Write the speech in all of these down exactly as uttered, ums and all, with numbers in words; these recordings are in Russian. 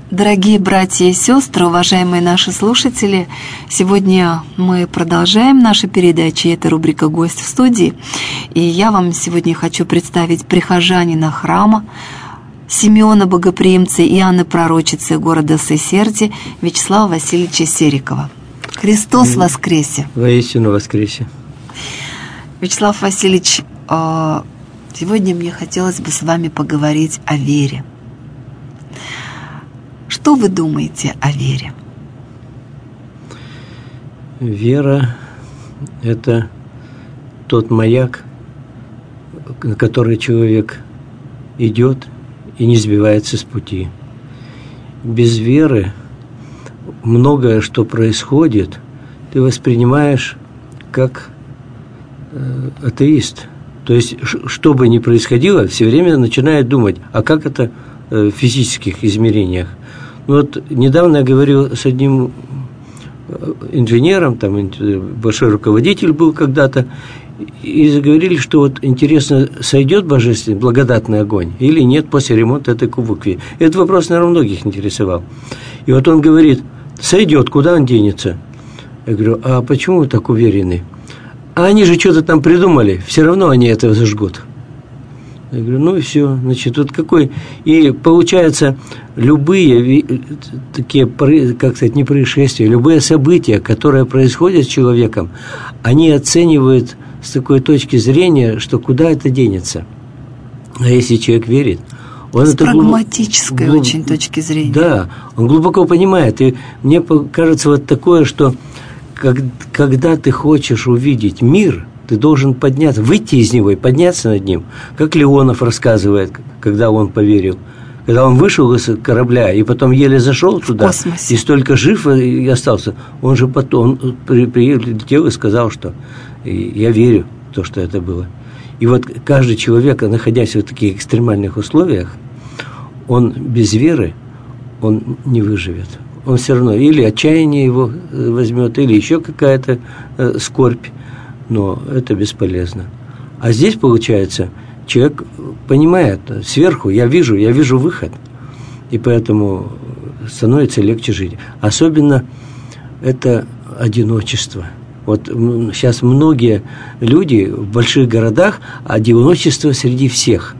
Дорогие братья и сестры, уважаемые наши слушатели, сегодня мы продолжаем наши передачи. Это рубрика «Гость в студии». И я вам сегодня хочу представить прихожанина храма Симеона Богоприимца и Анны Пророчицы города Сесерди Вячеслава Васильевича Серикова. Христос воскресе! Воистину воскресе! Вячеслав Васильевич, сегодня мне хотелось бы с вами поговорить о вере. Что вы думаете о вере? Вера – это тот маяк, на который человек идет и не сбивается с пути. Без веры многое, что происходит, ты воспринимаешь как э, атеист. То есть, что бы ни происходило, все время начинает думать, а как это в физических измерениях. Вот недавно я говорил с одним инженером, там большой руководитель был когда-то, и заговорили, что вот интересно, сойдет божественный благодатный огонь или нет после ремонта этой кубокви. Этот вопрос, наверное, многих интересовал. И вот он говорит, сойдет, куда он денется? Я говорю, а почему вы так уверены? А они же что-то там придумали, все равно они это зажгут. Я говорю, ну и все, значит, вот какой... И получается, любые такие, как сказать, не происшествия, любые события, которые происходят с человеком, они оценивают с такой точки зрения, что куда это денется. А если человек верит, он с это прагматической глуб... очень точки зрения. Да, он глубоко понимает. И мне кажется вот такое, что как, когда ты хочешь увидеть мир, ты должен подняться, выйти из него и подняться над ним. Как Леонов рассказывает, когда он поверил. Когда он вышел из корабля и потом еле зашел туда, и столько жив и остался, он же потом прилетел и сказал, что я верю в то, что это было. И вот каждый человек, находясь в таких экстремальных условиях, он без веры, он не выживет. Он все равно или отчаяние его возьмет, или еще какая-то скорбь. Но это бесполезно. А здесь, получается, человек понимает, сверху я вижу, я вижу выход. И поэтому становится легче жить. Особенно это одиночество. Вот сейчас многие люди в больших городах, одиночество среди всех.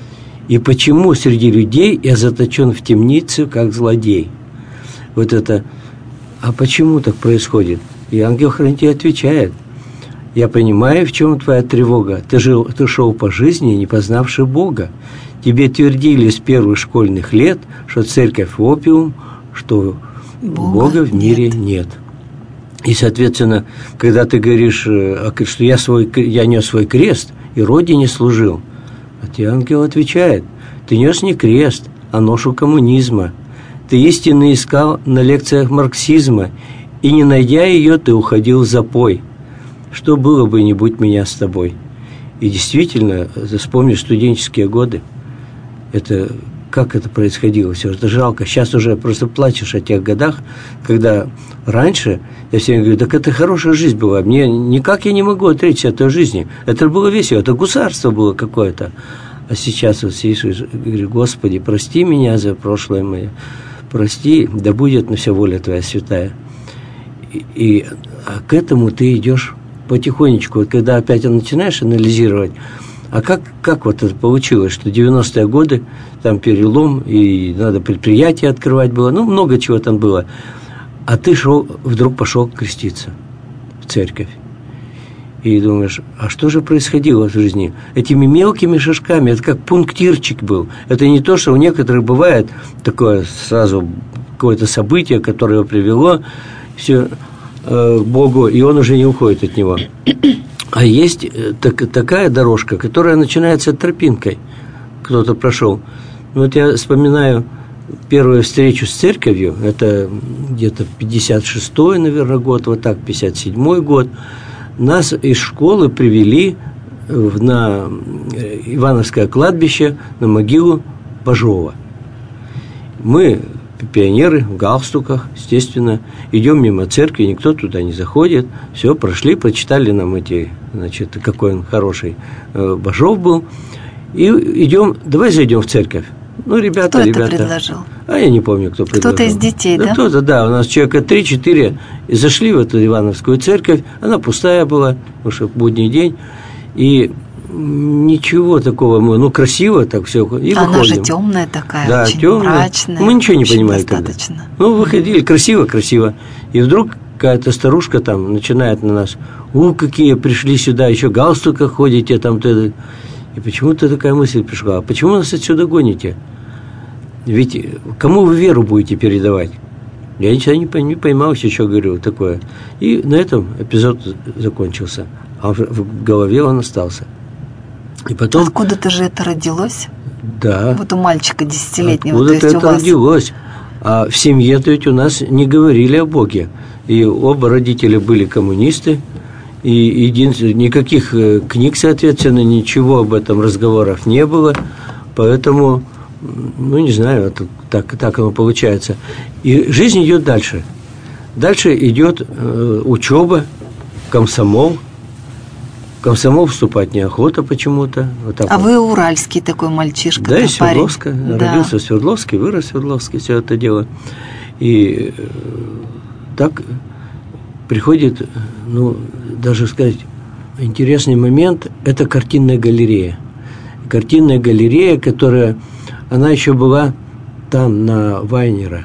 И почему среди людей я заточен в темницу, как злодей? Вот это, а почему так происходит? И ангел-хранитель отвечает, я понимаю, в чем твоя тревога. Ты, жил, ты шел по жизни, не познавши Бога. Тебе твердили с первых школьных лет, что церковь – опиум, что Бога, Бога в мире нет. нет. И, соответственно, когда ты говоришь, что я, свой, я нес свой крест и Родине служил, а тебе ангел отвечает, ты нес не крест, а ношу коммунизма. Ты истинно искал на лекциях марксизма, и, не найдя ее, ты уходил в запой. Что было бы, не будь меня с тобой? И действительно, вспомни студенческие годы. Это, как это происходило все, это жалко. Сейчас уже просто плачешь о тех годах, когда раньше, я всем говорю, так это хорошая жизнь была. Мне никак я не могу отречься от этой жизни. Это было весело, это гусарство было какое-то. А сейчас вот сидишь и говорю, Господи, прости меня за прошлое мое. Прости, да будет на все воля Твоя святая. И, и а к этому ты идешь потихонечку, вот когда опять начинаешь анализировать, а как, как вот это получилось, что девяностые годы, там перелом, и надо предприятие открывать было, ну, много чего там было, а ты шел, вдруг пошел креститься в церковь. И думаешь, а что же происходило в жизни? Этими мелкими шажками, это как пунктирчик был. Это не то, что у некоторых бывает такое сразу какое-то событие, которое его привело, все к Богу, и он уже не уходит от него. А есть так, такая дорожка, которая начинается тропинкой. Кто-то прошел. Ну, вот я вспоминаю первую встречу с церковью, это где-то пятьдесят шестой, наверное, год, вот так, пятьдесят седьмой год. Нас из школы привели на Ивановское кладбище, на могилу Бажова. Мы, пионеры, в галстуках, естественно, идем мимо церкви, никто туда не заходит. Все, прошли, прочитали нам эти, значит, какой он хороший Бажов был. И идем, давай зайдем в церковь. Ну, ребята, кто ребята. Кто это предложил? А я не помню, кто предложил. Кто-то из детей, да? Да, кто-то, да. У нас человека три-четыре зашли в эту Ивановскую церковь. Она пустая была, потому что будний день. И ничего такого, мы, ну, красиво так все. И Она выходим. же темная такая, да, очень темная. мрачная. Мы ничего не понимали достаточно. тогда. Ну, выходили, красиво, красиво. И вдруг какая-то старушка там начинает на нас: у, какие пришли сюда, еще в галстуках ходите там. -то. И почему-то такая мысль пришла: а почему нас отсюда гоните? Ведь кому вы веру будете передавать? Я ничего не, не поймал, еще что говорю такое. И на этом эпизод закончился. А в, в голове он остался. И потом... Откуда-то же это родилось? Да. Вот у мальчика десятилетнего. Откуда-то то есть это у вас... родилось. А в семье-то ведь у нас не говорили о Боге. И оба родителя были коммунисты. И единственное, никаких книг, соответственно, ничего об этом разговоров не было. Поэтому, ну, не знаю, это так, так оно получается. И жизнь идет дальше. Дальше идет э, учеба, комсомол. В комсомол вступать неохота почему-то. Вот так а вот. Вы уральский такой мальчишка. Да, из Свердловска. Да. Родился в Свердловске, вырос в Свердловске, все это дело. И э, так приходит, ну, даже сказать, интересный момент – это картинная галерея. Картинная галерея, которая, она еще была там, на Вайнера.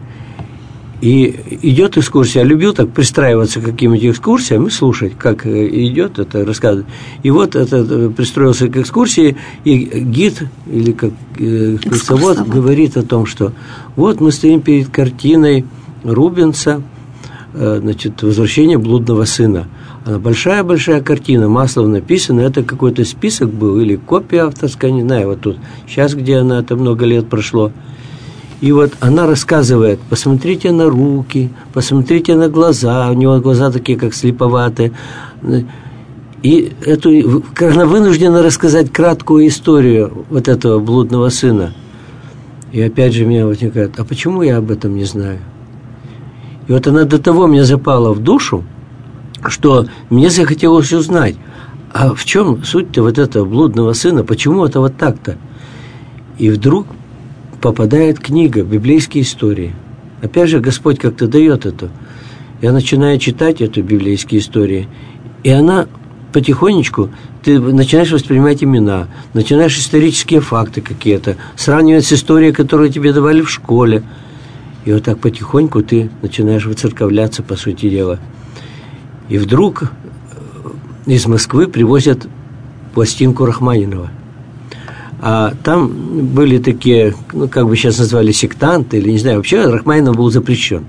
И идет экскурсия. Я любил так пристраиваться к каким-нибудь экскурсиям и слушать, как идет это, рассказывать. И вот это пристроился к экскурсии, и гид или как экскурсовод говорит о том, что вот мы стоим перед картиной Рубенса, значит, «Возвращение блудного сына». Она большая-большая картина, маслом написана. Это какой-то список был или копия авторская, не знаю, вот тут. Сейчас, где она, это много лет прошло. И вот она рассказывает: посмотрите на руки, посмотрите на глаза. У него глаза такие, как слеповатые. И эту, она вынуждена рассказать краткую историю вот этого блудного сына. И опять же меня возникает: а почему я об этом не знаю? И вот она до того мне запала в душу, что мне захотелось узнать, а в чем суть-то вот этого блудного сына, почему это вот так-то? И вдруг попадает книга «Библейские истории». Опять же, Господь как-то дает это. Я начинаю читать эту библейские истории, и она потихонечку, ты начинаешь воспринимать имена, начинаешь исторические факты какие-то, сравнивать с историей, которую тебе давали в школе. И вот так потихоньку ты начинаешь выцерковляться, по сути дела. И вдруг из Москвы привозят пластинку Рахманинова. А там были такие, ну, как бы сейчас назвали, сектанты, или не знаю, вообще Рахманинов был запрещен.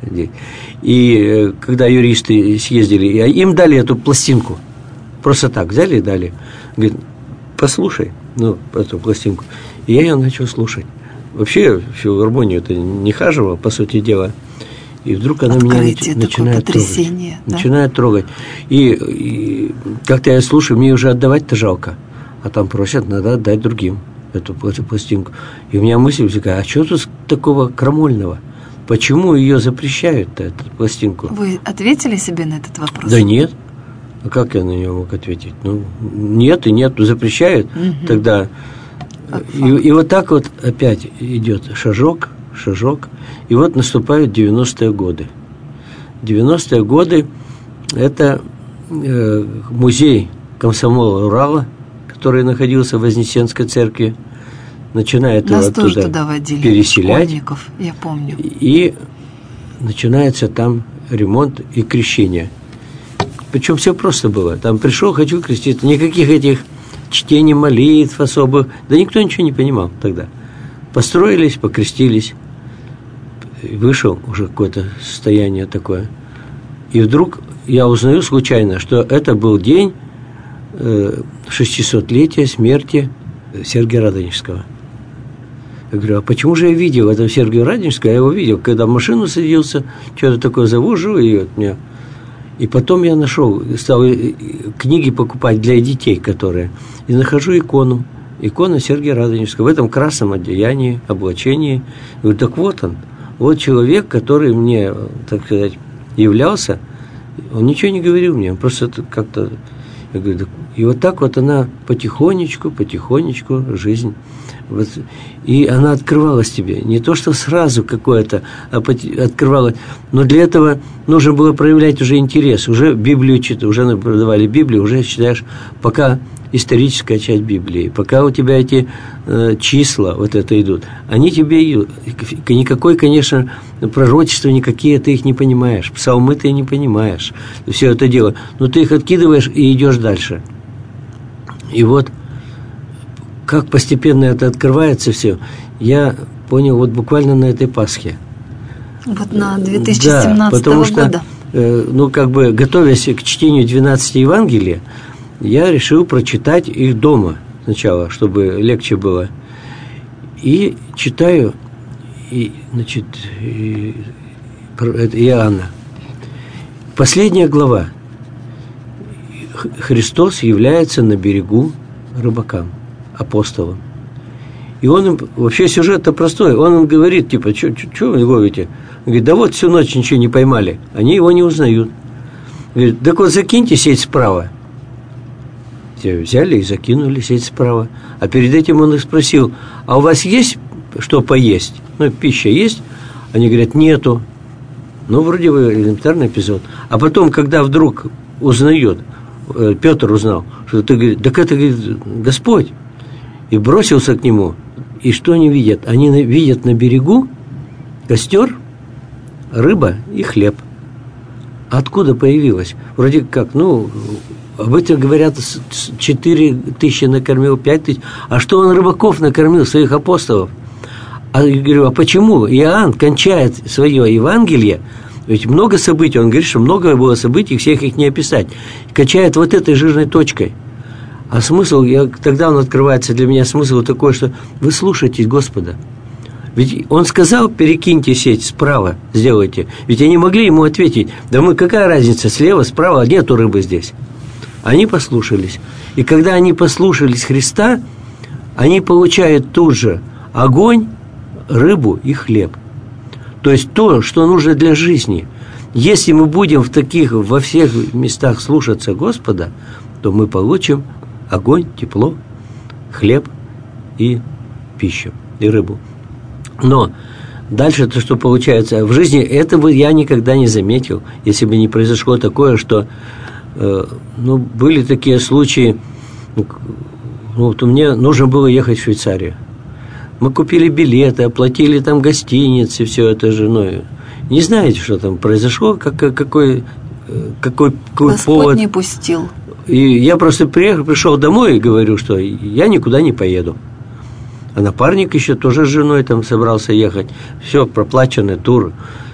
И когда юристы съездили, им дали эту пластинку. Просто так взяли и дали. Говорит: послушай, ну, эту пластинку. И я ее начал слушать. Вообще в филармонию это не хаживал, по сути дела. И вдруг она Открытие, меня начинает трогать. Да? Начинает трогать. И, и как-то я слушаю, мне уже отдавать-то жалко. А там просят, надо отдать другим эту, эту пластинку. И у меня мысль возникает: а что тут такого крамольного? Почему ее запрещают-то, эту пластинку? Вы ответили себе на этот вопрос? Да нет. А как я на нее мог ответить? Ну, нет и нет, запрещают. Угу. Тогда... И, и вот так вот опять идет шажок, шажок. И вот наступают девяностые годы. девяностые годы – это э, музей комсомола Урала, который находился в Вознесенской церкви, начинает Нас его оттуда туда водили, переселять. Школьников, я помню. И начинается там ремонт и крещение. Причем все просто было. Там пришел, хочу креститься. Никаких этих чтений молитв особых. Да никто ничего не понимал тогда. Построились, покрестились. Вышел уже какое-то состояние такое. И вдруг я узнаю случайно, что это был день шестисотлетия смерти Сергия Радонежского. Я говорю: а почему же я видел этого Сергия Радонежского? Я его видел, когда в машину садился, что-то такое завожу, и вот меня... И потом я нашел, стал книги покупать для детей, которые... И нахожу икону. Икона Сергия Радонежского в этом красном одеянии, облачении. Я говорю: так вот он. Вот человек, который мне, так сказать, являлся. Он ничего не говорил мне, он просто как-то... Я говорю: и вот так вот она потихонечку, потихонечку жизнь Вот, и она открывалась тебе. Не то, что сразу какое-то, а открывалась. Но для этого нужно было проявлять уже интерес. Уже Библию читали, уже продавали Библию, уже читаешь, пока историческая часть Библии, пока у тебя эти э, числа вот это идут, они тебе, никакой, конечно, пророчества никакие, ты их не понимаешь, псалмы ты не понимаешь, все это дело, но ты их откидываешь и идешь дальше. И вот как постепенно это открывается все, я понял вот буквально на этой Пасхе. Вот на две тысячи семнадцатого да, потому что, года. Э, ну, как бы, готовясь к чтению двенадцати Евангелий, я решил прочитать их дома сначала, чтобы легче было. И читаю, и, значит, и, это Иоанна. Последняя глава. Христос является на берегу рыбакам, апостолам. И он им, вообще сюжет-то простой, он им говорит, типа, что вы ловите? Он говорит, да вот всю ночь ничего не поймали. Они его не узнают. Говорит, так вот закиньте сеть справа. Те взяли и закинули сеть справа. А перед этим он их спросил, а у вас есть что поесть? Ну, пища есть? Они говорят, нету. Ну, вроде бы элементарный эпизод. А потом, когда вдруг узнает, Петр узнал, что ты говоришь, так это, говорит, Господь. И бросился к нему. И что они видят? Они видят на берегу костер, рыба и хлеб. Откуда появилось? Вроде как, ну, об этом говорят, четыре тысячи накормил, пять тысяч. А что он рыбаков накормил, своих апостолов? А я говорю, а почему Иоанн кончает свое Евангелие? Ведь много событий, он говорит, что много было событий, всех их не описать. Кончает вот этой жирной точкой. А смысл, я, тогда он открывается для меня смысл такой, что вы слушаетесь Господа. Ведь он сказал, перекиньте сеть справа, сделайте. Ведь они могли ему ответить, да мы, какая разница, слева, справа, нету рыбы здесь. Они послушались. И когда они послушались Христа, они получают тут же огонь, рыбу и хлеб. То есть то, что нужно для жизни. Если мы будем в таких, во всех местах слушаться Господа, то мы получим огонь, тепло, хлеб и пищу, и рыбу. Но дальше-то что получается? В жизни этого я никогда не заметил, если бы не произошло такое, что э, ну, были такие случаи, ну, вот мне нужно было ехать в Швейцарию. Мы купили билеты, оплатили там гостиницы, все это с женой. Не знаете, что там произошло, как, какой, какой, какой Господь повод. не пустил. И я просто приехал, пришел домой и говорю, что я никуда не поеду. А напарник еще тоже с женой там собрался ехать. Все, проплаченный тур.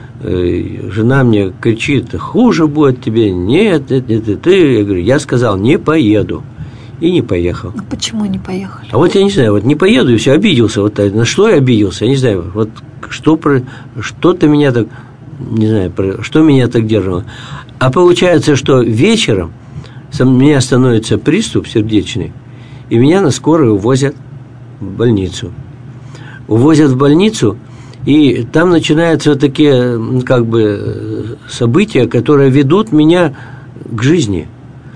Жена мне кричит, хуже будет тебе. Нет, нет, нет, ты. Я говорю, я сказал, не поеду. И не поехал. А почему не поехали? А вот я не знаю, вот не поеду и все, обиделся. Вот на что я обиделся, я не знаю. Вот что про, что-то меня так, не знаю, про, что меня так держало. А получается, что вечером у меня становится приступ сердечный, и меня на скорую увозят в больницу. Увозят в больницу, и там начинаются вот такие, как бы, события, которые ведут меня к жизни.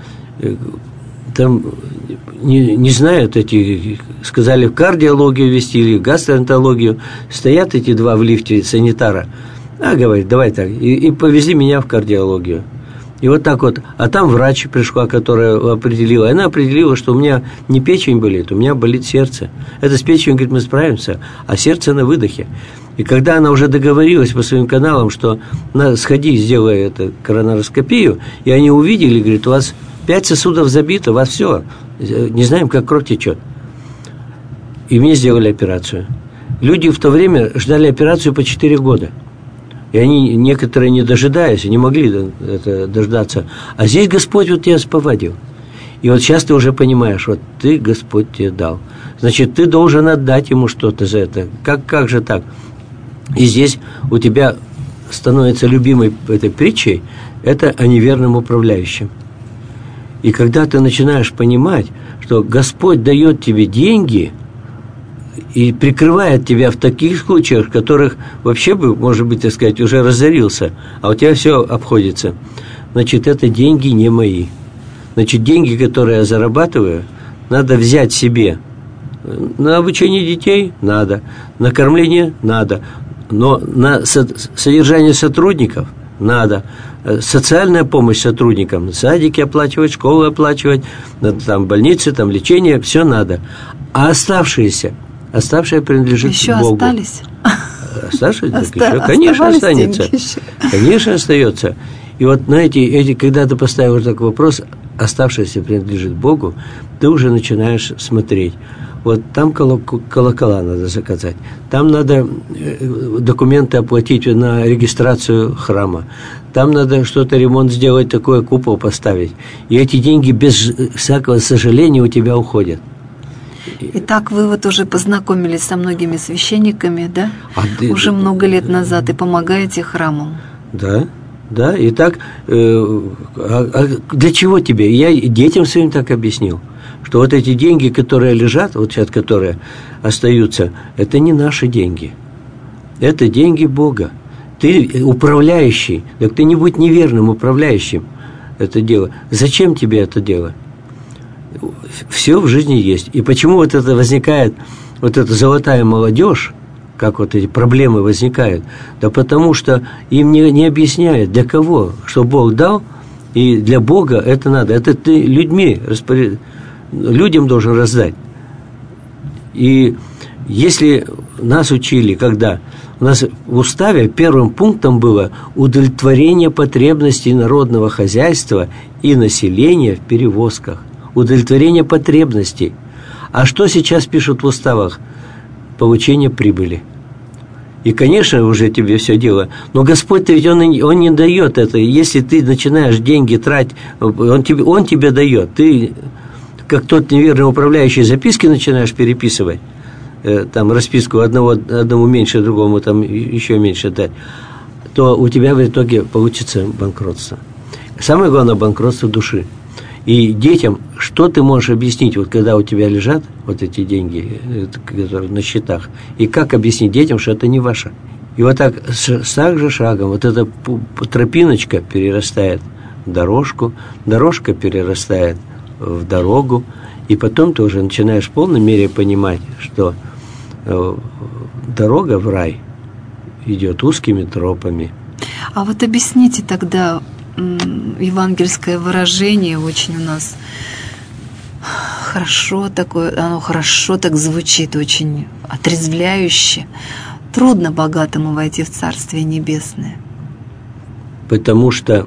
Там не, не знают эти, сказали в кардиологию везти или в гастроэнтерологию, стоят эти два в лифте санитара, а говорит, давай так, и, и повезли меня в кардиологию. И вот так вот, а там врач пришла, которая определила, и она определила, что у меня не печень болит, у меня болит сердце. Это с печенью, говорит, мы справимся, а сердце на выдохе. И когда она уже договорилась по своим каналам, что на, сходи, сделай это коронароскопию, и они увидели, говорит, у вас пять сосудов забито, у вас все, не знаем, как кровь течет. И мне сделали операцию. Люди в то время ждали операцию по четыре года. И они, некоторые не дожидаясь, не могли это дождаться. А здесь Господь вот тебя сповадил. И вот сейчас ты уже понимаешь, вот ты, Господь тебе дал. Значит, ты должен отдать ему что-то за это. Как, как же так? И здесь у тебя становится любимой этой притчей, это о неверном управляющем. И когда ты начинаешь понимать, что Господь дает тебе деньги и прикрывает тебя в таких случаях, в которых вообще бы, может быть, так сказать, уже разорился, а у тебя все обходится, значит, это деньги не мои. Значит, деньги, которые я зарабатываю, надо взять себе На обучение детей надо, на кормление надо, но на содержание сотрудников надо, социальная помощь сотрудникам, садики оплачивать, школы оплачивать, там больницы, там лечение, все надо. А оставшиеся, оставшее принадлежит еще Богу. Остались? Оставшиеся? Оста- еще, конечно, останется. Еще. Конечно, остается. И вот на эти, эти, когда ты поставил такой вопрос, оставшееся принадлежит Богу, ты уже начинаешь смотреть. Вот там колокола надо заказать, там надо документы оплатить на регистрацию храма, там надо что-то, ремонт сделать, такое, купол поставить. И эти деньги без всякого сожаления у тебя уходят. Итак, вы вот уже познакомились со многими священниками, да? А уже ты... много лет назад и помогаете храмам. Да, да, и так, э, а, а для чего тебе? Я детям своим так объяснил, что вот эти деньги, которые лежат, вот сейчас, которые остаются, это не наши деньги, это деньги Бога. Ты управляющий, так ты не будь неверным управляющим это дело. Зачем тебе это дело? Все в жизни есть. И почему вот это возникает, вот эта золотая молодежь, как вот эти проблемы возникают? Да потому что им не, не объясняют, для кого, что Бог дал, и для Бога это надо. Это ты людьми, распоряд... людям должен раздать. И если нас учили, когда у нас в уставе первым пунктом было удовлетворение потребностей народного хозяйства и населения в перевозках. Удовлетворение потребностей. А что сейчас пишут в уставах? Получение прибыли. И, конечно, уже тебе все дело. Но Господь-то ведь Он, он не дает это. Если ты начинаешь деньги тратить, Он тебе, он тебе дает. Ты, как тот неверный управляющий, записки начинаешь переписывать, там расписку одного, одному меньше, другому там еще меньше дать, то у тебя в итоге получится банкротство. Самое главное – банкротство души. И детям, что ты можешь объяснить, вот когда у тебя лежат вот эти деньги, которые на счетах, и как объяснить детям, что это не ваше? И вот так, шаг за шагом, вот эта тропиночка перерастает в дорожку, дорожка перерастает в дорогу, и потом ты уже начинаешь в полной мере понимать, что дорога в рай идет узкими тропами. А вот объясните тогда евангельское выражение, очень у нас хорошо такое, оно хорошо так звучит, очень отрезвляюще. Трудно богатому войти в Царствие Небесное. Потому что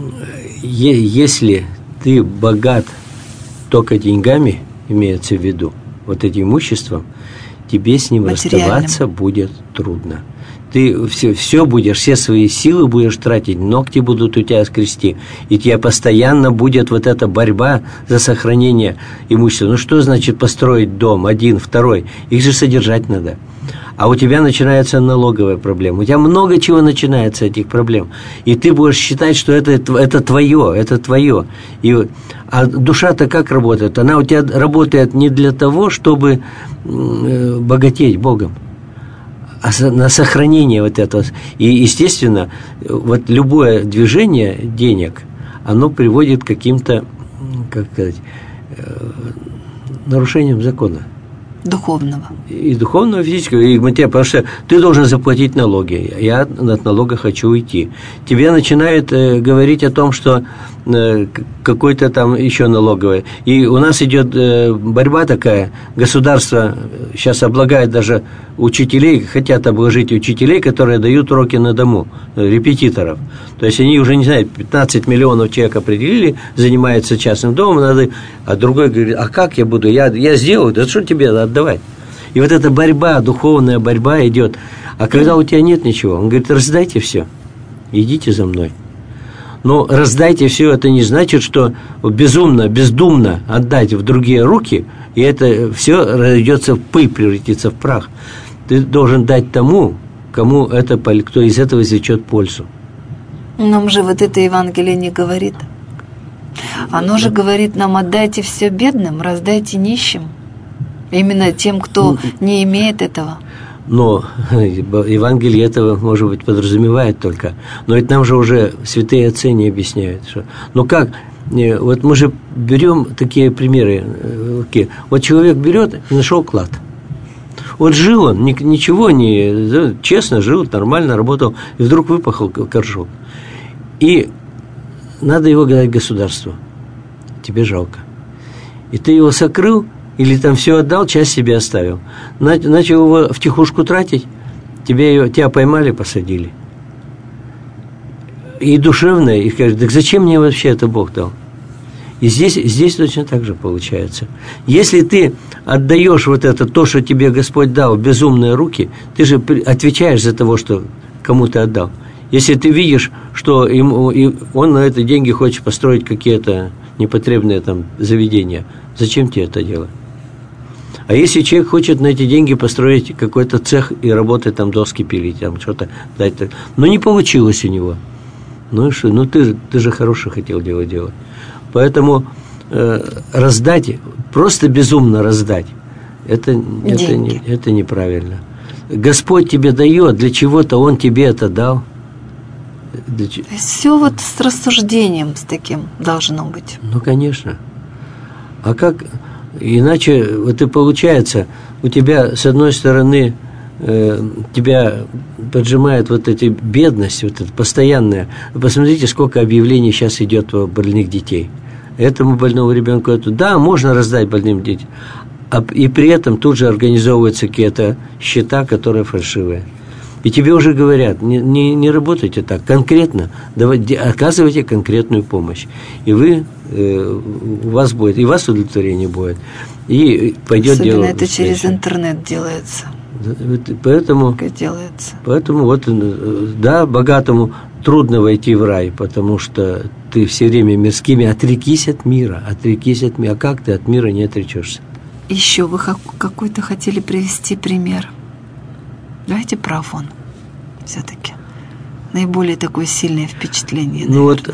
если ты богат только деньгами, имеется в виду, вот этим имуществом, тебе с ним расставаться будет трудно. Ты все, все будешь, все свои силы будешь тратить, ногти будут у тебя скрести, и тебе постоянно будет вот эта борьба за сохранение имущества. Ну что значит построить дом, один, второй? Их же содержать надо. А у тебя начинается налоговая проблема. У тебя много чего начинается, этих проблем. И ты будешь считать, что это, это твое, это твое. И, а душа-то как работает? Она у тебя работает не для того, чтобы богатеть Богом, а на сохранение вот этого. И, естественно, вот любое движение денег, оно приводит к каким-то, как сказать, нарушениям закона. Духовного. И духовного, и физического, и материального, потому что ты должен заплатить налоги. Я от налога хочу уйти. Тебе начинают э, говорить о том, что э, какой-то там еще налоговый. И у нас идет э, борьба такая. Государство сейчас облагает даже учителей, хотят обложить учителей, которые дают уроки на дому, репетиторов. То есть они уже, не знаю, пятнадцать миллионов человек определили, занимаются частным домом, надо, а другой говорит, а как я буду? Я, я сделаю, да что тебе отдавать? И вот эта борьба, духовная борьба идет. А когда у тебя нет ничего, он говорит, раздайте все, идите за мной. Но раздайте все, это не значит, что безумно, бездумно отдать в другие руки, и это все разойдется в пыль, превратится в прах. Ты должен дать тому, кому это, кто из этого извлечет пользу. Нам же вот это Евангелие не говорит. Оно же говорит нам, отдайте все бедным, раздайте нищим. Именно тем, кто не имеет этого. Но Евангелие этого, может быть, подразумевает только. Но ведь нам же уже святые отцы не объясняют. Что... Ну как, Вот мы же берем такие примеры. Вот человек берет и нашел клад. Вот жил он, ничего не... Честно жил, нормально работал, и вдруг выпахал горшок. И надо его дать государству. Тебе жалко. И ты его сокрыл, или там все отдал, часть себе оставил. Начал его втихушку тратить, тебе его, тебя поймали, посадили. И душевное, и скажет, так зачем мне вообще это Бог дал? И здесь, здесь точно так же получается. Если ты отдаешь вот это, то, что тебе Господь дал, в безумные руки, ты же отвечаешь за того, что кому ты отдал. Если ты видишь, что ему, и он на это деньги хочет построить какие-то непотребные там заведения, зачем тебе это делать? А если человек хочет на эти деньги построить какой-то цех и работать там, доски пилить, там что-то дать, но не получилось у него. Ну и что? Ну ты, ты же хорошее хотел делать делать. Поэтому э, раздать, просто безумно раздать, это, это, не, это неправильно. Господь тебе дает, для чего-то Он тебе это дал. Для... То есть все вот с рассуждением, с таким должно быть. Ну, конечно. А как иначе, вот и получается, у тебя с одной стороны э, тебя поджимает вот эта бедность, вот эта постоянная. Посмотрите, сколько объявлений сейчас идет о больных детей. Этому больному ребенку это. Да, можно раздать больным детям. А, и при этом тут же организовываются какие-то счета, которые фальшивые. И тебе уже говорят, не, не, не работайте так, конкретно, давайте, оказывайте конкретную помощь. И вы, э, у вас будет, и у вас удовлетворение будет, и пойдет особенно дело. Особенно это через интернет делается. Поэтому, делается. Поэтому вот, да, богатому трудно войти в рай, потому что ты все время мирскими, отрекись от мира, отрекись от мира. А как ты от мира не отречешься? Еще вы какой-то хотели привести пример. Давайте про Афон. Все-таки наиболее такое сильное впечатление. Ну вот,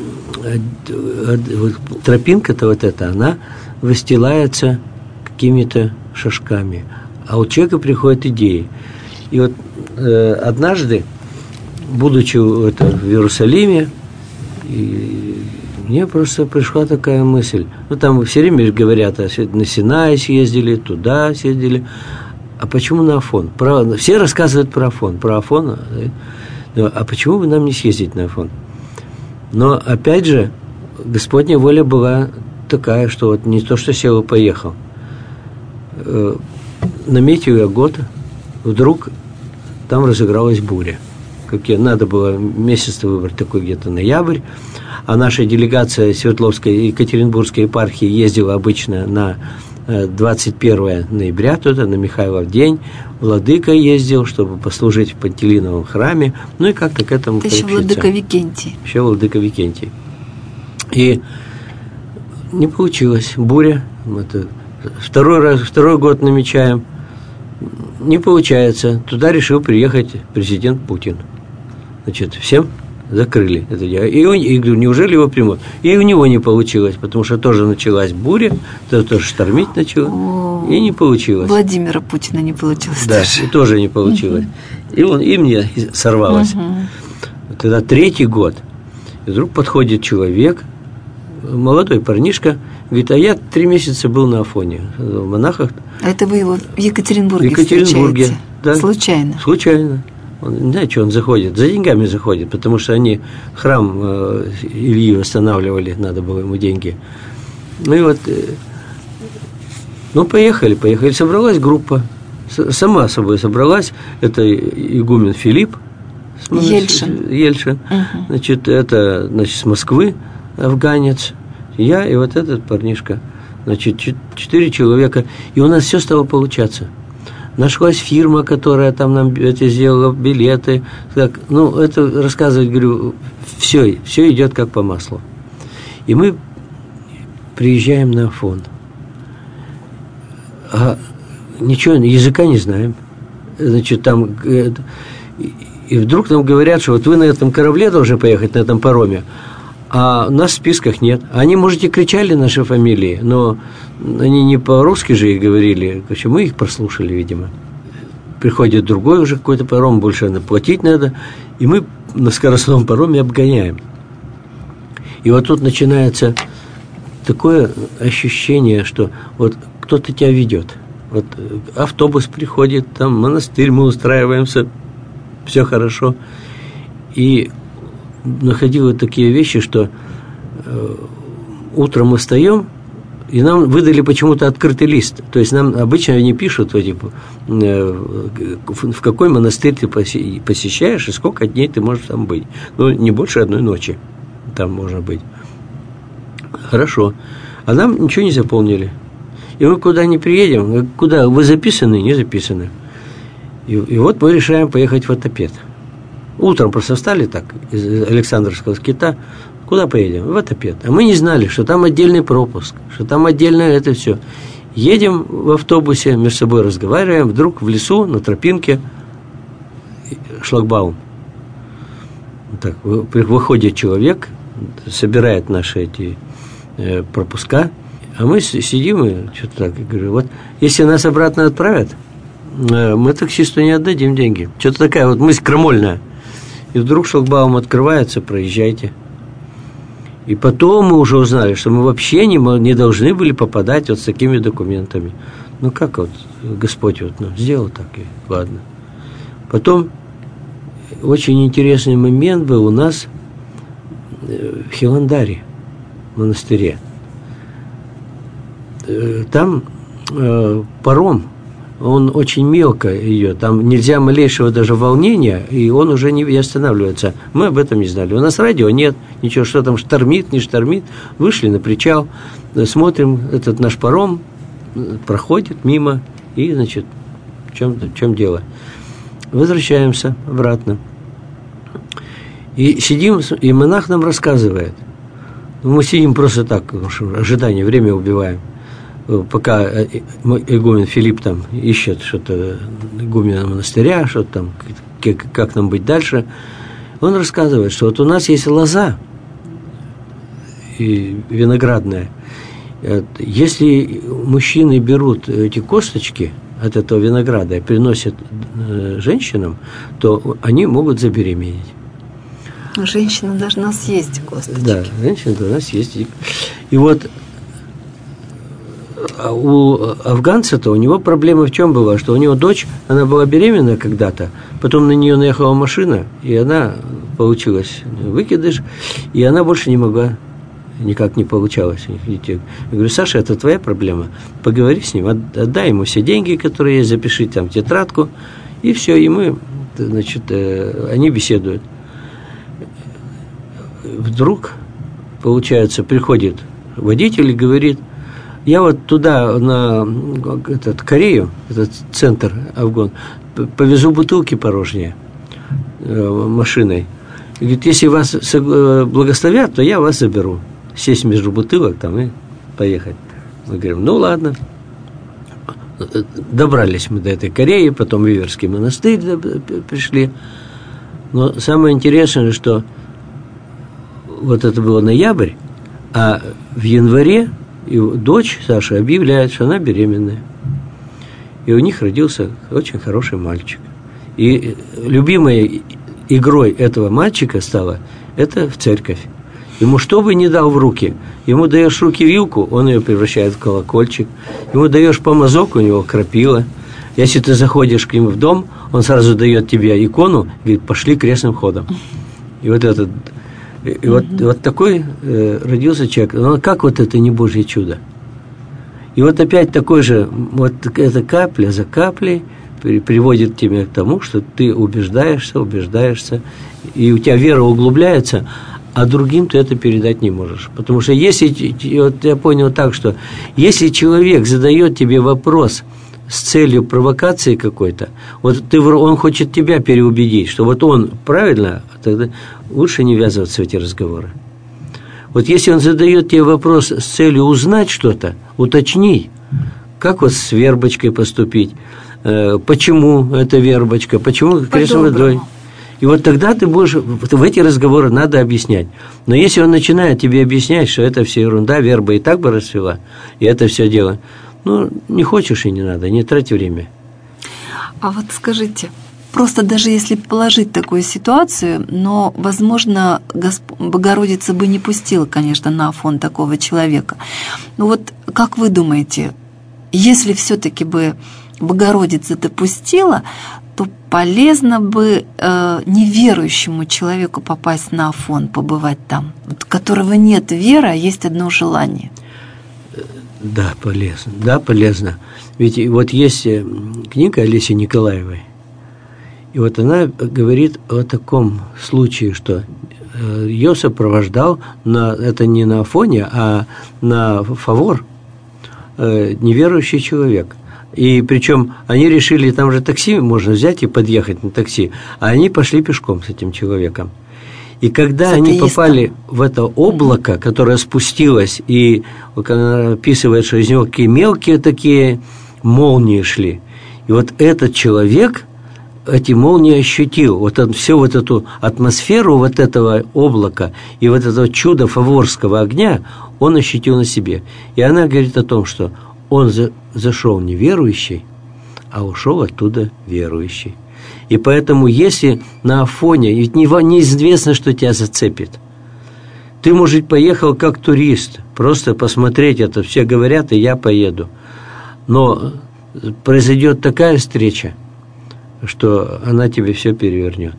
вот тропинка-то вот эта, она выстилается какими-то шажками, а у человека приходят идеи. И вот э, однажды, будучи это, в Иерусалиме, и мне просто пришла такая мысль. Ну, там все время говорят, на Синай съездили, туда съездили. А почему на Афон? Про, все рассказывают про Афон, про Афон. А почему бы нам не съездить на Афон? Но, опять же, Господня воля была такая, что вот не то, что сел и поехал. Наметил я год, вдруг там разыгралась буря. Как я, надо было месяц выбрать такой где-то ноябрь, а наша делегация Свердловской и Екатеринбургской епархии ездила обычно на двадцать первое ноября, туда, на Михайлов день. Владыка ездил, чтобы послужить в Пантелеиновом храме, ну и как-то к этому приобщиться. Это еще Владыка Викентий. Еще Владыка Викентий. И не получилось. Буря. Это второй раз, второй год намечаем. Не получается. Туда решил приехать президент Путин. Значит, всем закрыли это дело. И, он, и говорю, неужели его примут? И у него не получилось, потому что тоже началась буря, то тоже штормить начало, О, и не получилось. Владимира Путина не получилось. Да, тоже, и тоже не получилось. Угу. И, он, и мне сорвалось. Угу. Тогда третий год. И вдруг подходит человек, молодой парнишка, говорит, а я три месяца был на Афоне, в монахах. А это вы его в Екатеринбурге, в Екатеринбурге встречаете? Да. Случайно? Случайно. Он, не знаю, что он заходит, за деньгами заходит, потому что они храм э, Ильи восстанавливали, надо было ему деньги. Ну и вот, э, ну поехали, поехали, собралась группа, с, сама собой собралась, это игумен Филипп, Ельшин, Ельшин. Угу. Значит, это, значит, с Москвы афганец, я и вот этот парнишка, значит, четыре человека, и у нас все стало получаться. Нашлась фирма, которая там нам это сделала, билеты. Так, ну, это рассказывать, говорю, все, все идет как по маслу. И мы приезжаем на Афон. А ничего, языка не знаем. Значит, там... И вдруг нам говорят, что вот вы на этом корабле должны поехать, на этом пароме, а нас в списках нет. Они, может, и кричали наши фамилии, но они не по-русски же и говорили. Короче, мы их прослушали, видимо. Приходит другой уже какой-то паром, больше платить надо, и мы на скоростном пароме обгоняем. И вот тут начинается такое ощущение, что вот кто-то тебя ведет. Вот автобус приходит, там монастырь, мы устраиваемся, все хорошо. И находил вот такие вещи, что э, утром мы встаем, и нам выдали почему-то открытый лист. То есть нам обычно они пишут, вот, типа, э, в какой монастырь ты посещаешь и сколько дней ты можешь там быть. Ну, не больше одной ночи там можно быть. Хорошо. А нам ничего не заполнили. И мы куда не приедем, куда вы записаны, не записаны. И, и вот мы решаем поехать в Отопед. Утром просто встали так, из Александровского скита, куда поедем? В Отопед. А мы не знали, что там отдельный пропуск, что там отдельно это все. Едем в автобусе, между собой разговариваем, вдруг в лесу, на тропинке, шлагбаум. Так, выходит человек, собирает наши эти э, пропуска, а мы сидим и что-то так, и говорю, вот если нас обратно отправят, э, мы таксисту не отдадим деньги. Что-то такая вот мысль крамольная. И вдруг шлагбаум открывается, проезжайте. И потом мы уже узнали, что мы вообще не, не должны были попадать вот с такими документами. Ну как вот Господь вот, ну, сделал так, и ладно. Потом очень интересный момент был у нас в Хиландаре, в монастыре. Там э, паром, он очень мелко ее, там нельзя малейшего даже волнения, и он уже не останавливается. Мы об этом не знали. У нас радио нет, ничего, что там штормит, не штормит. Вышли на причал, смотрим, этот наш паром проходит мимо, и, значит, в чем, в чем дело? Возвращаемся обратно. И сидим, и монах нам рассказывает. Мы сидим просто так, ожидание, время убиваем. Пока игумен Филипп там ищет что-то, игумена монастыря, что-то там, как, как нам быть дальше, он рассказывает, что вот у нас есть лоза и виноградная. Если мужчины берут эти косточки от этого винограда и приносят женщинам, то они могут забеременеть. Женщина должна съесть косточки. Да, женщина должна съесть. И вот у афганца-то у него проблема в чем была, что у него дочь, она была беременна когда-то, потом на нее наехала машина, и она получилась выкидыш, и она больше не могла, никак не получалось. Я говорю, Саша, это твоя проблема, поговори с ним, отдай ему все деньги, которые есть, запиши там в тетрадку, и все, и мы, значит, они беседуют. Вдруг, получается, приходит водитель и говорит, я вот туда, на этот, Корею, этот центр Афгон, повезу бутылки порожние э, машиной. И говорит, если вас благословят, то я вас заберу. Сесть между бутылок там и поехать. Мы говорим, ну ладно. Добрались мы до этой Кореи, потом в Иверский монастырь пришли. Но самое интересное, что вот это было ноябрь, а в январе и дочь Саши объявляет, что она беременная. И у них родился очень хороший мальчик. И любимой игрой этого мальчика стала это в церковь. Ему что бы ни дал в руки, ему даешь в руки вилку, он ее превращает в колокольчик. Ему даешь помазок, у него крапила. Если ты заходишь к нему в дом, он сразу дает тебе икону, говорит, пошли крестным ходом. И вот этот... И mm-hmm. вот, вот такой э, родился человек. Но как вот это не Божье чудо? И вот опять такой же, вот эта капля за каплей приводит тебя к тому, что ты убеждаешься, убеждаешься, и у тебя вера углубляется, а другим ты это передать не можешь. Потому что если, вот я понял так, что если человек задает тебе вопрос с целью провокации какой-то, вот ты, он хочет тебя переубедить, что вот он правильно, тогда лучше не ввязываться в эти разговоры. Вот если он задает тебе вопрос с целью узнать что-то, уточни, как вот с вербочкой поступить, почему эта вербочка, почему крестной водой. И вот тогда ты будешь, в эти разговоры надо объяснять. Но если он начинает тебе объяснять, что это все ерунда, верба и так бы расцвела, и это все дело, ну, не хочешь и не надо, не трать время. А вот скажите, просто даже если положить такую ситуацию, но, возможно, Госп... Богородица бы не пустила, конечно, на Афон такого человека. Но вот как вы думаете, если все-таки бы Богородица допустила, то полезно бы э, неверующему человеку попасть на Афон, побывать там, у которого нет веры, а есть одно желание? Да, полезно. Да, полезно. Ведь вот есть книга Олеси Николаевой, и вот она говорит о таком случае, что ее сопровождал, на, это не на Афоне, а на Фавор, неверующий человек. И причем они решили, там же такси можно взять и подъехать на такси, а они пошли пешком с этим человеком. И когда они попали в это облако, которое спустилось, и она описывает, что из него такие мелкие такие молнии шли, и вот этот человек эти молнии ощутил, вот он, всю вот эту атмосферу вот этого облака и вот этого чуда фаворского огня он ощутил на себе. И она говорит о том, что он за, зашел неверующий, а ушел оттуда верующий. И поэтому, если на Афоне, ведь неизвестно, что тебя зацепит. Ты, может, поехал как турист, просто посмотреть это, все говорят, и я поеду. Но произойдет такая встреча, что она тебе все перевернет.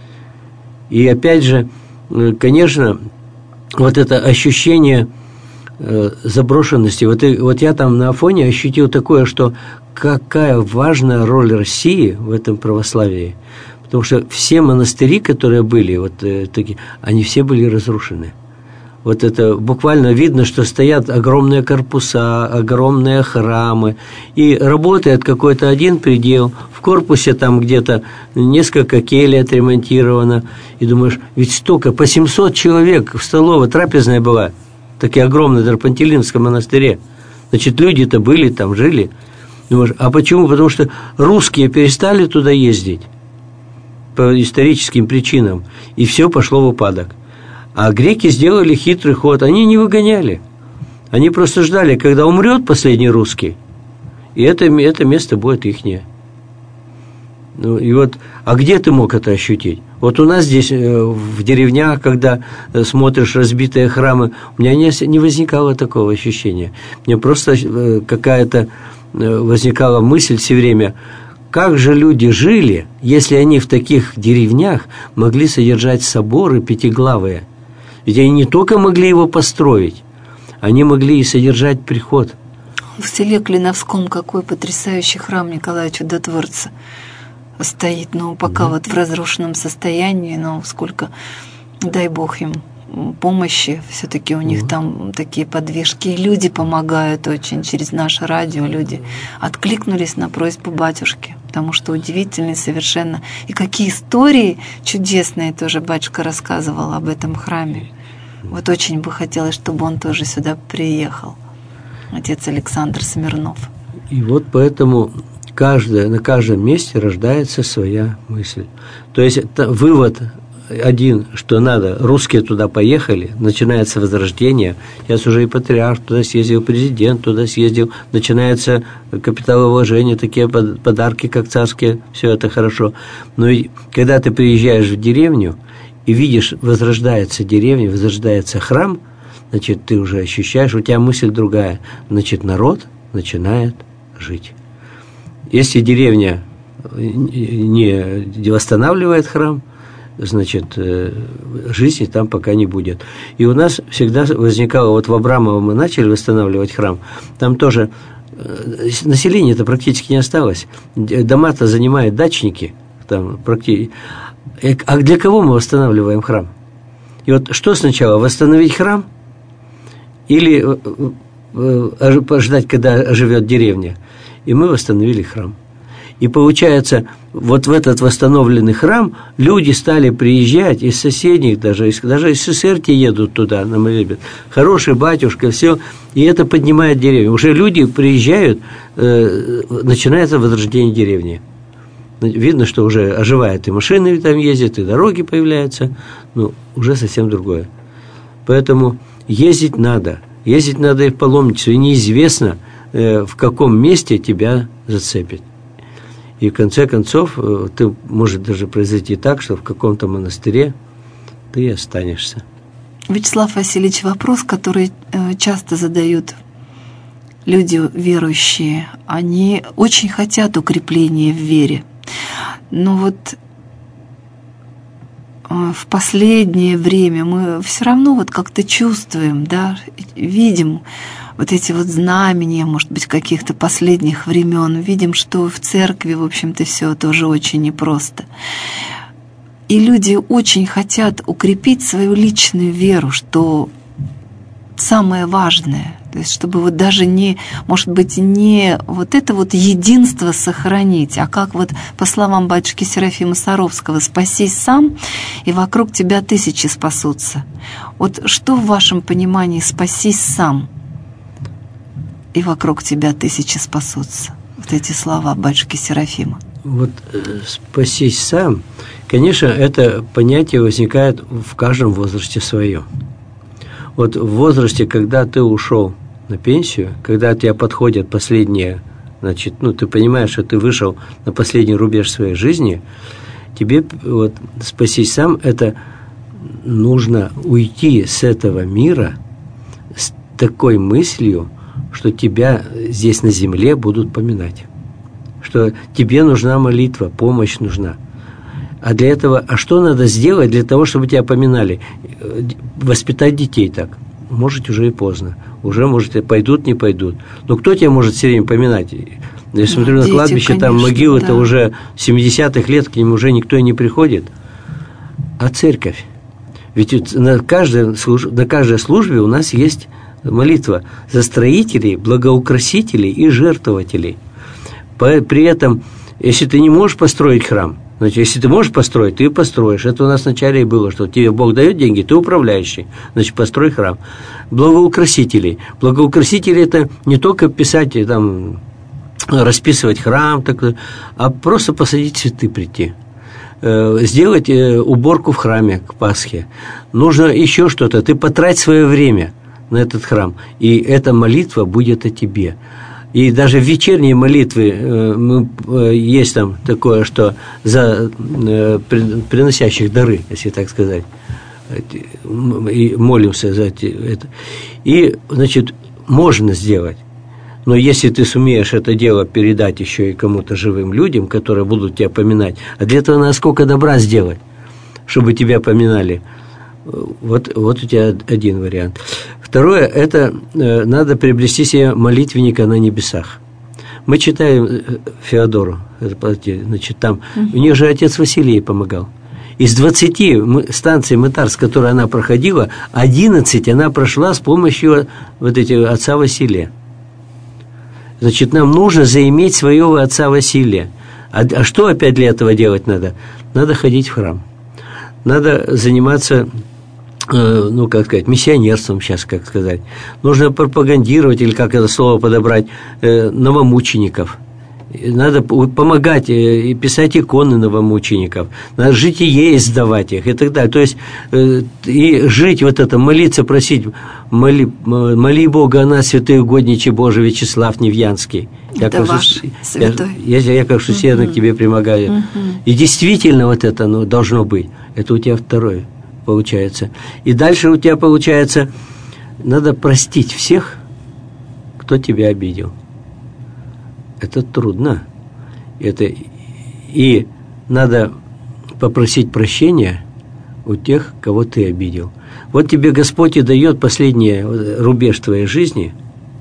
И опять же, конечно, вот это ощущение заброшенности. Вот, и, вот я там на Афоне ощутил такое, что какая важная роль России в этом православии. Потому что все монастыри, которые были, вот такие, они все были разрушены. Вот это буквально видно, что стоят огромные корпуса, огромные храмы, и работает какой-то один предел. В корпусе там где-то несколько келей отремонтировано. И думаешь, ведь столько, по семьсот человек в столовой, трапезная была, такие огромные, в Пантелеимском монастыре. Значит, люди-то были там, жили. Думаешь, а почему? Потому что русские перестали туда ездить по историческим причинам, и все пошло в упадок. А греки сделали хитрый ход. Они не выгоняли. Они просто ждали, когда умрет последний русский, и это, это место будет ихнее. Ну, и вот, а где ты мог это ощутить? Вот у нас здесь, в деревнях, когда смотришь разбитые храмы, у меня не, не возникало такого ощущения. Мне просто какая-то возникала мысль все время, как же люди жили, если они в таких деревнях могли содержать соборы пятиглавые? Ведь они не только могли его построить, они могли и содержать приход. В селе Клиновском какой потрясающий храм Николая Чудотворца стоит, но пока да. вот в разрушенном состоянии, но сколько, дай Бог им помощи, все-таки у них да. там такие подвижки, и люди помогают очень, через наше радио люди откликнулись на просьбу батюшки, потому что удивительные совершенно, и какие истории чудесные тоже батюшка рассказывал об этом храме. Вот очень бы хотелось, чтобы он тоже сюда приехал, отец Александр Смирнов. И вот поэтому каждое, на каждом месте рождается своя мысль. То есть это вывод один, что надо, русские туда поехали, начинается возрождение. Сейчас уже и патриарх туда съездил, президент туда съездил, начинается капиталовложение, такие подарки, как царские, все это хорошо. Но и когда ты приезжаешь в деревню и видишь, возрождается деревня, возрождается храм, значит, ты уже ощущаешь, у тебя мысль другая. Значит, народ начинает жить. Если деревня не восстанавливает храм, значит, жизни там пока не будет. И у нас всегда возникало, вот в Абрамово мы начали восстанавливать храм, там тоже населения-то практически не осталось. Дома-то занимают дачники, там практически. А для кого мы восстанавливаем храм? И вот что сначала, восстановить храм или ждать, когда оживет деревня? И мы восстановили храм. И получается, вот в этот восстановленный храм люди стали приезжать из соседних, даже из, даже из Сесерки едут туда, на молебен. Хороший батюшка, все, и это поднимает деревню. Уже люди приезжают, э, начинается возрождение деревни. Видно, что уже оживает, и машины там ездят, и дороги появляются, ну, уже совсем другое. Поэтому ездить надо, ездить надо и в паломничество, и неизвестно, э, в каком месте тебя зацепит. И в конце концов, ты, может даже произойти так, что в каком-то монастыре ты и останешься. Вячеслав Васильевич, вопрос, который часто задают люди верующие, они очень хотят укрепления в вере. Но вот в последнее время мы все равно вот как-то чувствуем, да, видим вот эти вот знамения, может быть, каких-то последних времен, видим, что в церкви, в общем-то, все тоже очень непросто. И люди очень хотят укрепить свою личную веру, что самое важное, то есть чтобы вот даже не, может быть, не вот это вот единство сохранить, а как вот по словам батюшки Серафима Саровского: «Спасись сам, и вокруг тебя тысячи спасутся». Вот что в вашем понимании «спасись сам, и вокруг тебя тысячи спасутся»? Вот эти слова батюшки Серафима. Вот «спасись сам», конечно, это понятие возникает в каждом возрасте свое. Вот в возрасте, когда ты ушел на пенсию, когда тебя подходят последние, значит, ну, ты понимаешь, что ты вышел на последний рубеж своей жизни, тебе вот «спасись сам» – это нужно уйти с этого мира с такой мыслью, что тебя здесь на земле будут поминать, что тебе нужна молитва, помощь нужна. А для этого, а что надо сделать для того, чтобы тебя поминали? Воспитать детей так. Может, уже и поздно. Уже, может, пойдут, не пойдут. Но кто тебя может все время поминать? Я смотрю на кладбище, конечно, там могилы-то да. уже семидесятых лет, к ним уже никто и не приходит. А церковь? Ведь на каждой, на каждой службе у нас есть молитва за строителей, благоукрасителей и жертвователей. При этом, если ты не можешь построить храм, значит, если ты можешь построить, ты построишь. Это у нас вначале и было, что тебе Бог дает деньги, ты управляющий, значит, построй храм. Благоукрасителей. Благоукрасители – это не только писать, там, расписывать храм, так, а просто посадить цветы, прийти. Сделать уборку в храме к Пасхе. Нужно еще что-то. Ты потрать свое время на этот храм, и эта молитва будет о тебе. И даже в вечерние молитвы э, есть там такое, что за э, приносящих дары, если так сказать, и молимся за это. И, значит, можно сделать. Но если ты сумеешь это дело передать еще и кому-то живым людям, которые будут тебя поминать, а для этого надо сколько добра сделать, чтобы тебя поминали. Вот, вот у тебя один вариант. Второе, это э, надо приобрести себе молитвенника на небесах. Мы читаем э, Феодору, значит, там, угу. у нее же отец Василий помогал. Из двадцати станций мытарств, которые она проходила, одиннадцать она прошла с помощью вот этих отца Василия. Значит, нам нужно заиметь своего отца Василия. А, а что опять для этого делать надо? Надо ходить в храм. Надо заниматься, э, ну, как сказать, миссионерством сейчас, как сказать. Нужно пропагандировать, или как это слово подобрать, э, новомучеников. Надо помогать и писать иконы новомучеников, надо житие издавать их и так далее. То есть и жить вот это, молиться, просить, моли, моли Бога о нас, святый угодниче Божий Вячеслав Невьянский. Это ваш святой. Я, я, я как сусед uh-huh. к тебе примогаю. Uh-huh. И действительно вот это ну, должно быть. Это у тебя второе получается. И дальше у тебя получается, надо простить всех, кто тебя обидел. Это трудно. Это, и надо попросить прощения у тех, кого ты обидел. Вот тебе Господь и дает последний рубеж твоей жизни,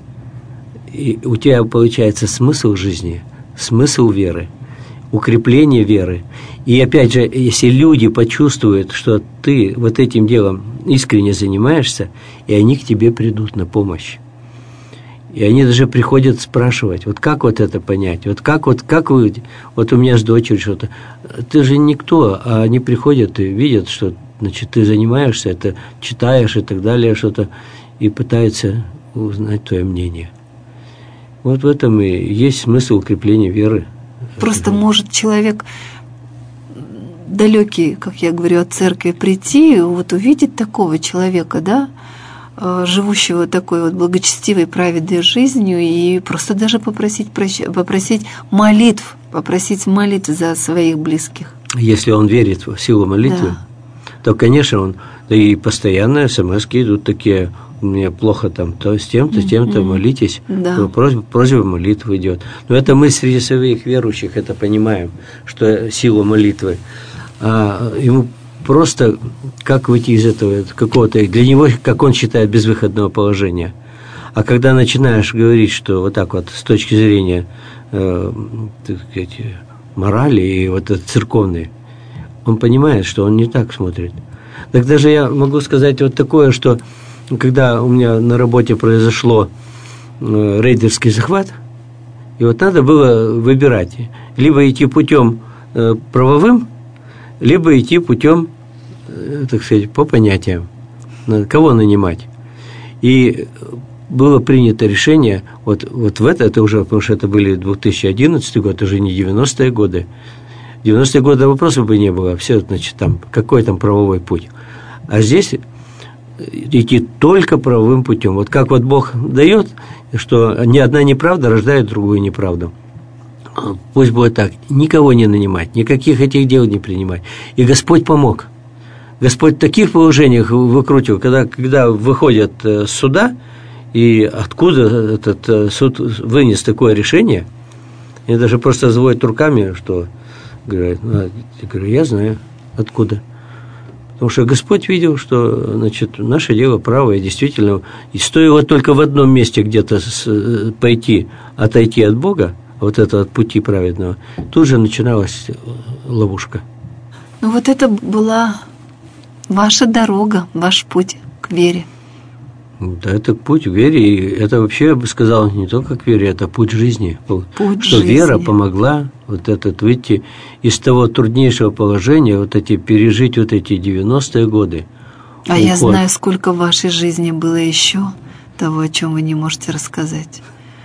и у тебя получается смысл жизни, смысл веры, укрепление веры. И опять же, если люди почувствуют, что ты вот этим делом искренне занимаешься, и они к тебе придут на помощь. И они даже приходят спрашивать, вот как вот это понять, вот как вот, как вы, вот у меня с дочерью что-то, ты же никто, а они приходят и видят, что, значит, ты занимаешься, это читаешь и так далее, что-то, и пытаются узнать твое мнение. Вот в этом и есть смысл укрепления веры. Просто может человек далекий, как я говорю, от церкви прийти, вот увидеть такого человека, да, живущего такой вот благочестивой, праведной жизнью, и просто даже попросить, попросить молитв попросить молитвы за своих близких. Если он верит в силу молитвы, да. то, конечно, он... Да и постоянно смс-ки идут такие, мне плохо там, то с тем-то, с тем-то, молитесь. Да. Просьба, просьба молитвы идет. Но это мы среди своих верующих это понимаем, что сила молитвы. А ему просто как выйти из этого, какого-то, для него, как он считает, безвыходного положения. А когда начинаешь говорить, что вот так вот с точки зрения э, так сказать, морали и вот церковной, он понимает, что он не так смотрит. Так даже я могу сказать вот такое, что когда у меня на работе произошло э, рейдерский захват, и вот надо было выбирать, либо идти путем э, правовым, либо идти путем, э, так сказать, по понятиям, кого нанимать. И было принято решение, вот, вот в это, это уже, потому что это были две тысячи одиннадцатый год, уже не девяностые годы. В девяностые годы вопросов бы не было, все, значит, там, какой там правовой путь. А здесь идти только правовым путем. Вот как вот Бог дает, что ни одна неправда рождает другую неправду. Пусть будет так, никого не нанимать, никаких этих дел не принимать. И Господь помог. Господь в таких положениях выкрутил, когда, когда выходят с суда, и откуда этот суд вынес такое решение, и даже просто заводят руками, что говорят, ну, я говорю, я знаю, откуда. Потому что Господь видел, что, значит, наше дело правое, действительно, и стоило только в одном месте где-то пойти, отойти от Бога, вот это от пути праведного, тут же начиналась ловушка. Ну вот это была ваша дорога, ваш путь к вере. Да, это путь к вере, и это вообще, я бы сказал, не только к вере, это путь жизни. Путь что жизни. Вера помогла вот этот выйти из того труднейшего положения, вот эти, пережить вот эти девяностые годы. А уход. Я знаю, сколько в вашей жизни было еще того, о чем вы не можете рассказать.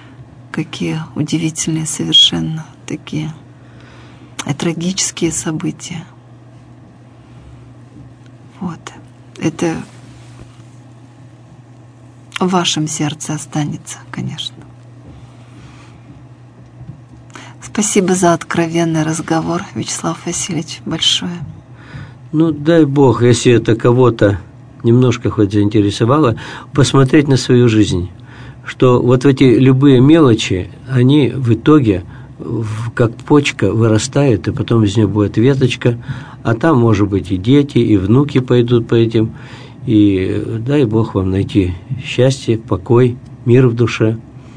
Какие удивительные совершенно такие и трагические события. Вот. Это в вашем сердце останется, конечно. Спасибо за откровенный разговор, Вячеслав Васильевич, большое. Ну, дай Бог, если это кого-то немножко хоть заинтересовало, посмотреть на свою жизнь, что вот эти любые мелочи, они в итоге как почка вырастают, и потом из нее будет веточка, а там, может быть, и дети, и внуки пойдут по этим. И дай Бог вам найти счастье, покой, мир в душе.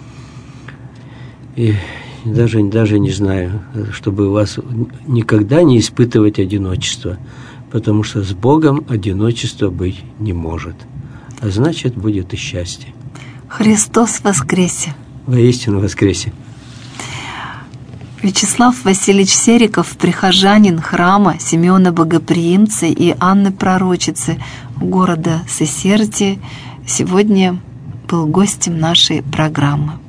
И даже, даже не знаю, чтобы у вас никогда не испытывать одиночество, потому что с Богом одиночество быть не может. А значит, будет и счастье. Христос воскресе! Воистину воскресе! Вячеслав Васильевич Сериков, прихожанин храма Симеона Богоприимца и Анны Пророчицы города Сесерти, сегодня был гостем нашей программы.